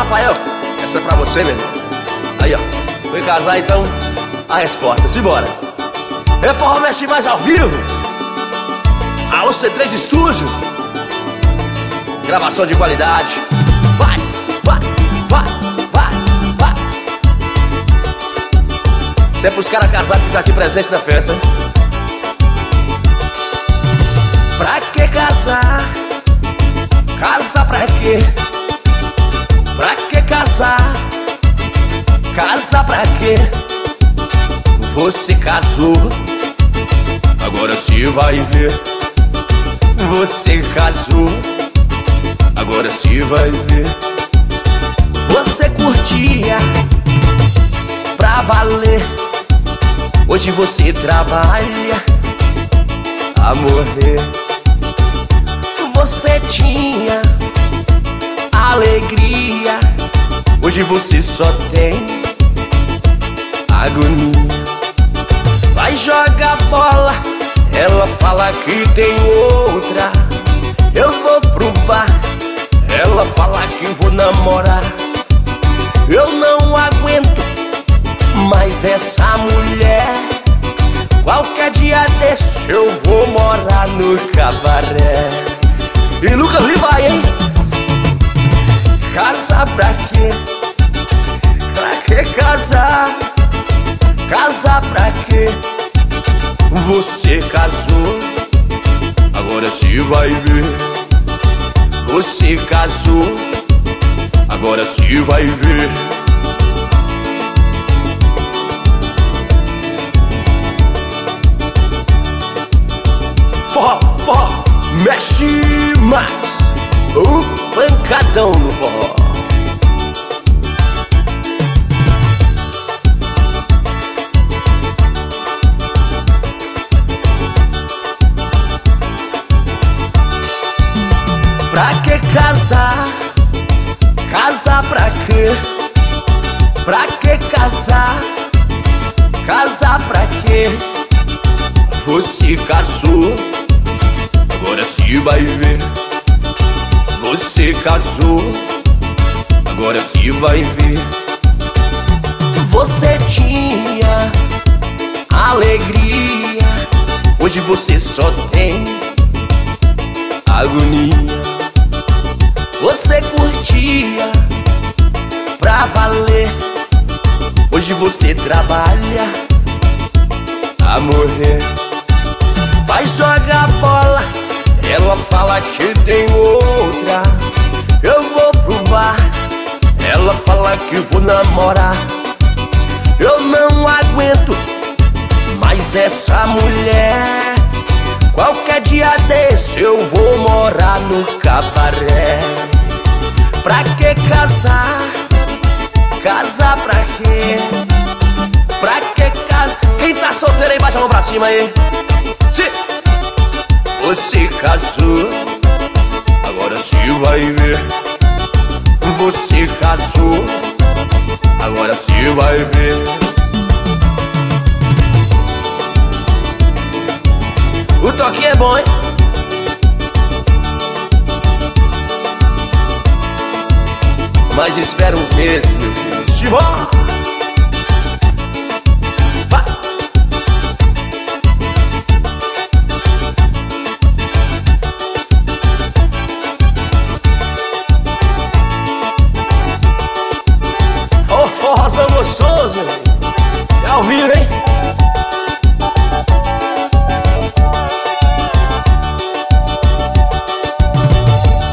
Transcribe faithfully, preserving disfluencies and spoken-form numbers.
Rafael, essa é pra você, meu irmão. Aí, ó, foi casar, então a resposta, simbora. É Forró Mexe Mais ao vivo. Alô, C três Estúdio. Gravação de qualidade. Vai, vai, vai, vai, vai. Se é pros caras casados que tá aqui presente na festa, hein? Pra que casar? Casar pra quê? Pra que casar? Casar pra quê? Você casou, agora se vai ver. Você casou, agora se vai ver. Você curtia pra valer, hoje você trabalha a morrer. Você tinha alegria, hoje você só tem agonia. Vai jogar bola, ela fala que tem outra. Eu vou pro bar, ela fala que vou namorar. Eu não aguento mais essa mulher. Qualquer dia desse eu vou morar no cabaré. E Lucas Lee vai, hein? Casar pra quê? Pra que casar? Casar pra quê? Você casou, agora se vai ver. Você casou, agora se vai ver. Forró, forró, mexe mais. O pancadão no forró. Pra que casar? Casar pra quê? Pra que casar? Casar pra quê? Você casou, agora se vai ver. Você casou, agora se vai ver. Você tinha alegria, hoje você só tem agonia. Você curtia pra valer, hoje você trabalha a morrer. Vai jogar bola, ela fala que tem outra. Eu vou pro bar, ela fala que vou namorar. Eu não aguento mais essa mulher. Qualquer dia desse eu vou morar no cabaré. Pra que casar? Casar pra quê? Pra que casar? Quem tá solteiro aí, bate a mão pra cima aí. Se você casou, agora se vai ver. Você casou, agora se vai ver. O toque é bom, hein? Mas espera uns meses, meu filho. Simbora! Vai! Ô, forrozão gostoso, meu. É ao vivo, hein?